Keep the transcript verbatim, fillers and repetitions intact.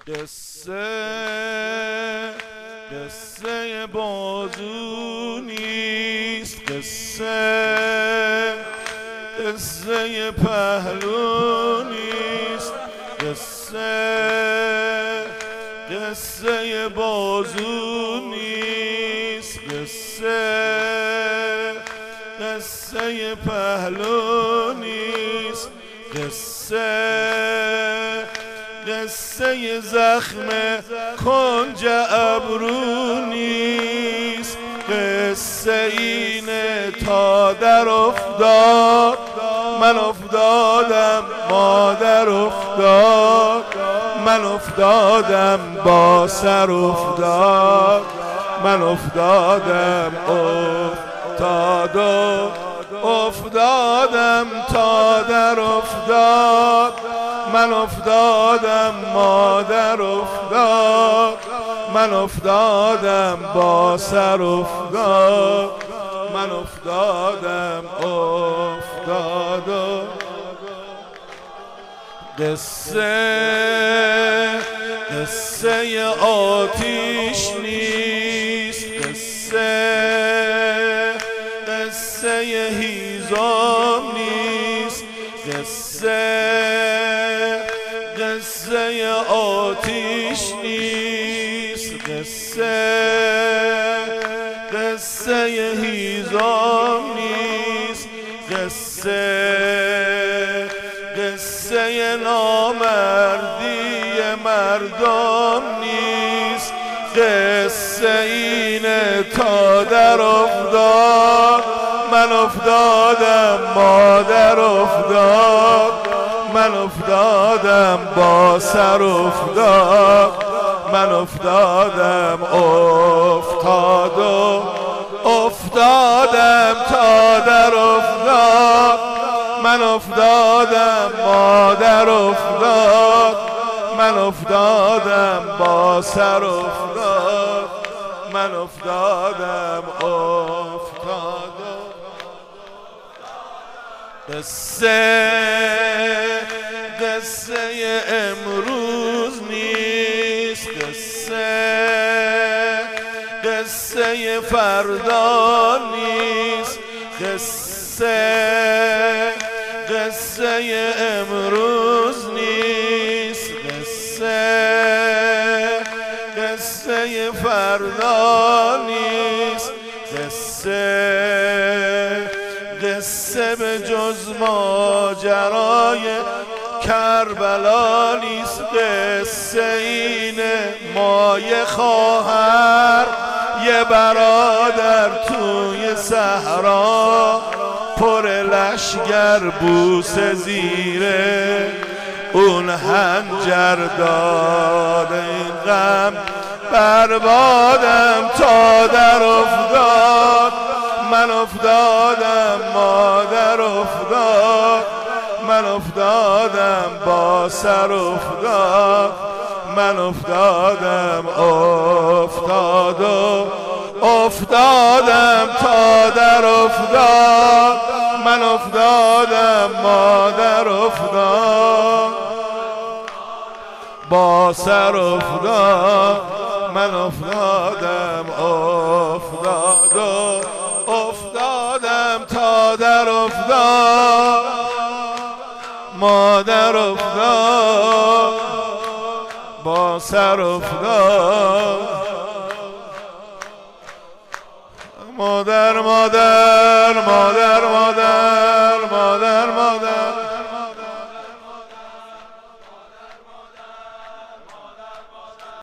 قصه قصه بازو نیست، قصه قصه پهلو نیست، قصه قصه بازو نیست، قصه قصه پهلو نیست، قصه قصه زخم کنج ابرو نیست، قصه اینه تا در افتاد من افتادم، مادر افتاد من افتادم، با سر افتاد من افتادم، افتاد و افتادم تا در افتاد من افتادم، مادر افتاد من افتادم، با سر افتاد من افتادم، افتاد و قصه قصه آتیش نیست، قصه قصه هیزم نیست، قصه قصه آتیش نیست، قصه قصه هیزم نیست، قصه قصه نامردی مردم نیست، قصه اینه تا در افتاد من افتادم، مادر افتاد من افتادم، با سر افتاد من افتادم، افتاد و افتادم تا در افتاد من افتادم، مادر افتاد من افتادم، با سر افتاد من افتادم، افتاد قصه قصه امروز نیست، قصه قصه فردا نیست، قصه قصه امروز نیست، قصه قصه فردا نیست، قصه قصه به جز ماجرای کربلا نیست، قصه اینه ما یه خواهر یه برادر توی صحرا پر لشگر بوسه زیره اون هنجر داد، این غم بربادم تا در افتاد من افتادم، مادر افتاد من افتادم، با سر افتاد من افتادم، افتاد و افتادم تا در افتاد من افتادم، مادر افتاد با سر افتاد من افتادم، افتاد و افتادم تا در افتاد مادر افتاد با سر افتاد، مادر مادر مادر